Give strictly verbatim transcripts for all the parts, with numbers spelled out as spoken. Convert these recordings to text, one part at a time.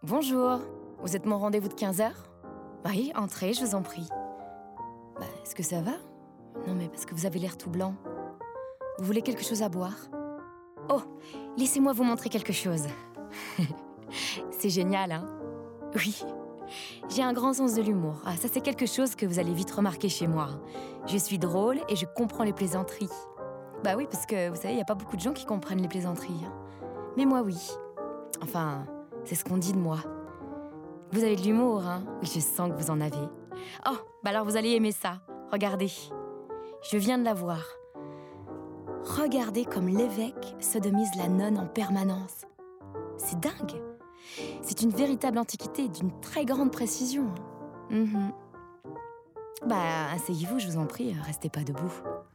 Bonjour, vous êtes mon rendez-vous de quinze heures? Oui, entrez, je vous en prie. Bah, est-ce que ça va? Non mais parce que vous avez l'air tout blanc. Vous voulez quelque chose à boire? Oh, laissez-moi vous montrer quelque chose. C'est génial, hein? Oui. J'ai un grand sens de l'humour. Ah, ça c'est quelque chose que vous allez vite remarquer chez moi. Je suis drôle et je comprends les plaisanteries. Bah oui, parce que vous savez, il n'y a pas beaucoup de gens qui comprennent les plaisanteries. Hein. Mais moi, oui. Enfin, c'est ce qu'on dit de moi. Vous avez de l'humour, hein? Oui, je sens que vous en avez. Oh, bah alors vous allez aimer ça. Regardez. Je viens de la voir. Regardez comme l'évêque sodomise la nonne en permanence. C'est dingue. C'est une véritable antiquité d'une très grande précision. Mm-hmm. Bah, asseyez-vous, je vous en prie, restez pas debout.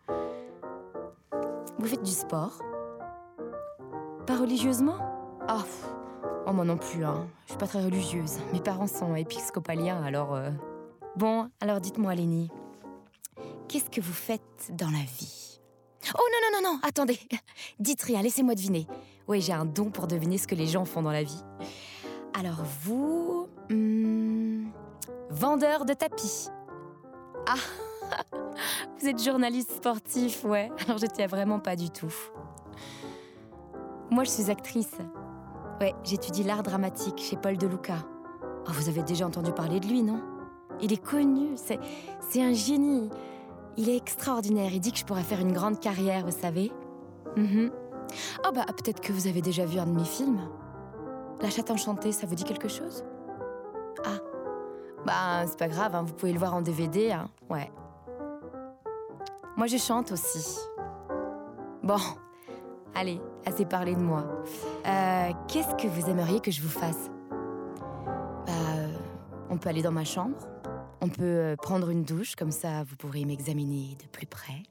Vous faites du sport? Pas religieusement? Ah, pff. Oh, moi non plus, hein. Je suis pas très religieuse. Mes parents sont épiscopaliens, alors... Euh... Bon, alors dites-moi, Lénie, qu'est-ce que vous faites dans la vie? Oh non, non, non, non, attendez. Dites rien, laissez-moi deviner. Oui, j'ai un don pour deviner ce que les gens font dans la vie. Alors vous... Hmm, vendeur de tapis. Ah, vous êtes journaliste sportif, ouais. Alors je tiens vraiment pas du tout. Moi, je suis actrice. Ouais, j'étudie l'art dramatique chez Paul de Luca. Oh, vous avez déjà entendu parler de lui, non? Il est connu, c'est, c'est un génie. Il est extraordinaire, il dit que je pourrais faire une grande carrière, vous savez. Mm-hmm. Oh bah, peut-être que vous avez déjà vu un de mes films. La chatte enchantée, ça vous dit quelque chose? Ah, bah c'est pas grave, hein, vous pouvez le voir en D V D, hein, ouais. Moi, je chante aussi. Bon, allez, assez parlé de moi. Euh, qu'est-ce que vous aimeriez que je vous fasse? Bah, euh, on peut aller dans ma chambre. On peut euh, prendre une douche, comme ça vous pourrez m'examiner de plus près.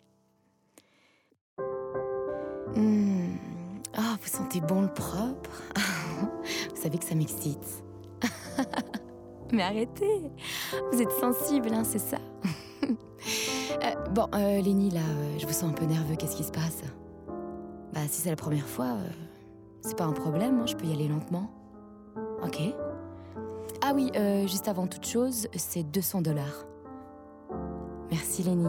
Mmh. Oh, vous sentez bon le propre? Vous savez que ça m'excite. Mais arrêtez, vous êtes sensible, hein, c'est ça. euh, Bon, euh, Lénie, là, euh, je vous sens un peu nerveux, qu'est-ce qui se passe? Bah, si c'est la première fois, euh, c'est pas un problème, hein, je peux y aller lentement. Ok. Ah oui, euh, juste avant toute chose, c'est deux cents dollars. Merci, Lénie.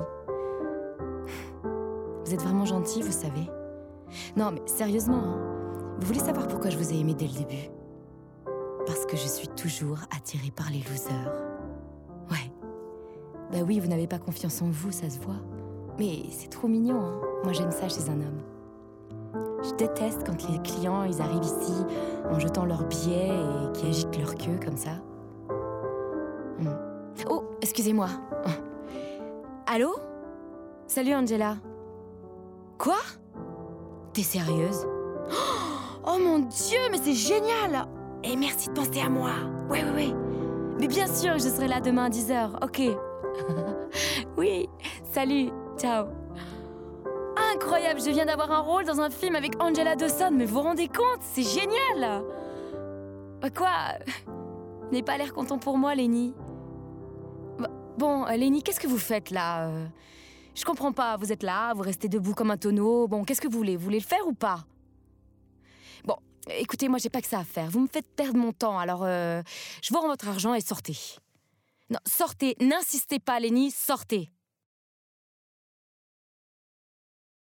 Vous êtes vraiment gentille, vous savez. Non, mais sérieusement, hein, vous voulez savoir pourquoi je vous ai aimé dès le début? Parce que je suis toujours attirée par les losers. Ouais. Bah oui, vous n'avez pas confiance en vous, ça se voit. Mais c'est trop mignon, hein. Moi, j'aime ça chez un homme. Je déteste quand les clients, ils arrivent ici en jetant leurs billets et qui agitent leur queue comme ça. Hum. Oh, excusez-moi. Allô? Salut, Angela. Quoi? T'es sérieuse? Oh mon Dieu, mais c'est génial! Et merci de penser à moi. Ouais, ouais, ouais. Mais bien sûr, je serai là demain à dix heures. Ok. Oui, salut, ciao. Incroyable, je viens d'avoir un rôle dans un film avec Angela Dawson. Mais vous vous rendez compte? C'est génial! Bah quoi? Vous n'avez pas l'air content pour moi, Lénie. Bah, bon, euh, Lénie, qu'est-ce que vous faites là? euh, Je comprends pas, vous êtes là, vous restez debout comme un tonneau. Bon, qu'est-ce que vous voulez? Vous voulez le faire ou pas? Bon, écoutez, moi, j'ai pas que ça à faire. Vous me faites perdre mon temps, alors euh, je vous rends votre argent et sortez. Non, sortez, n'insistez pas, Lénie, sortez.